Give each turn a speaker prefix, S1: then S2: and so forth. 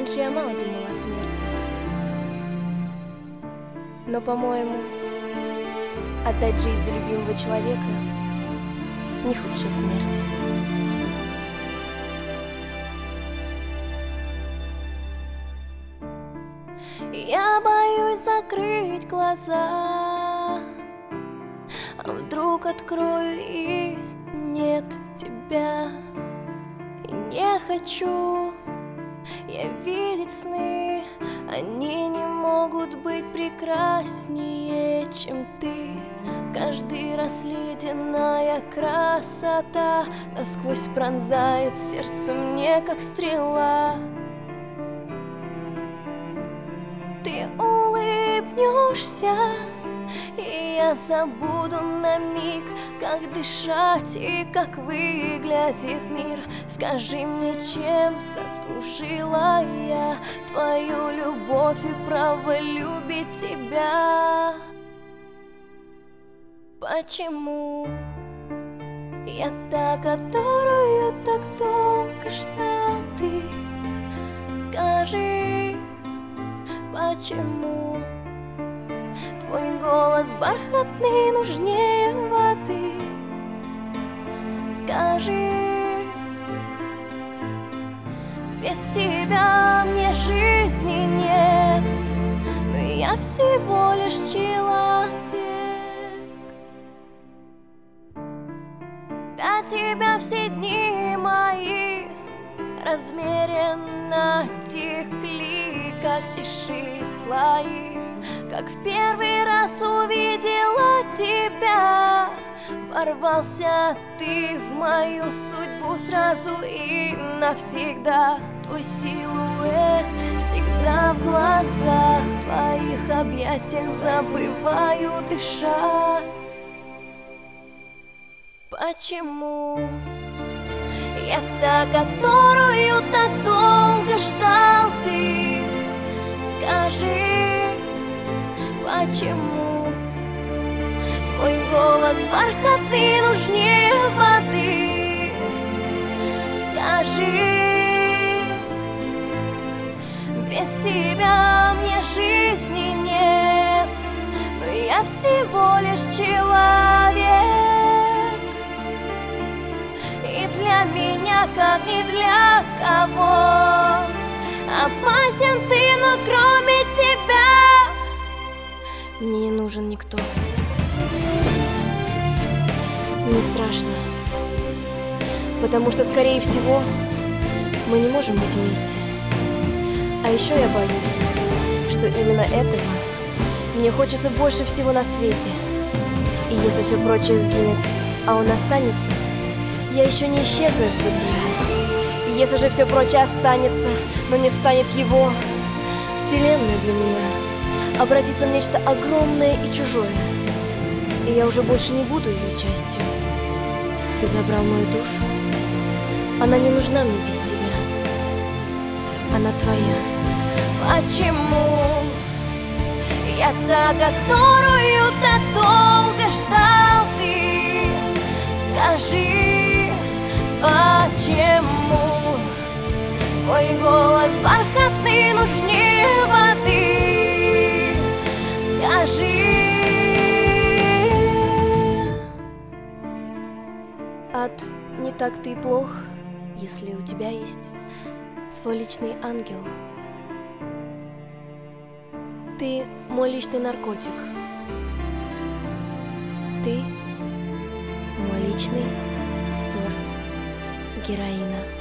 S1: Раньше я мало думала о смерти, но, по-моему, отдать жизнь за любимого человека не худшая смерть. Я боюсь закрыть глаза, а вдруг открою и нет тебя. И не хочу я видеть сны, они не могут быть прекраснее, чем ты. Каждый раз ледяная красота насквозь пронзает сердце мне, как стрела. Ты улыбнешься, и я забуду на миг, как дышать и как выглядит мир. Скажи мне, чем заслужила я твою любовь и право любить тебя? Почему я та, которую так долго ждал ты? Скажи, почему твой голос бархатный нужнее воды? Скажи, без тебя мне жизни нет, но я всего лишь человек. До тебя все дни мои размеренно текли, как тиши слои. Как в первый раз увидела тебя, ворвался ты в мою судьбу сразу и навсегда. Твой силуэт всегда в глазах, в твоих объятиях забываю дышать. Почему я та, которую так долго ждал ты? Скажи, почему твой голос бархатный нужнее воды? Скажи, без тебя мне жизни нет, но я всего лишь человек. И для меня, как ни для кого, опасен ты, но кроме тебя мне не нужен никто. Мне страшно, потому что, скорее всего, мы не можем быть вместе. А еще я боюсь, что именно этого мне хочется больше всего на свете. И если все прочее сгинет, а он останется, я еще не исчезну из бытия. И если же все прочее останется, но не станет его, вселенная для меня обратится в нечто огромное и чужое, и я уже больше не буду ее частью. Ты забрал мою душу, она не нужна мне без тебя, она твоя. Почему я та, которую так долго ждал ты? Скажи, почему твой голос бархатный нужнее воды? Скажи. Не так ты и плох, если у тебя есть свой личный ангел. Ты мой личный наркотик. Ты мой личный сорт героина.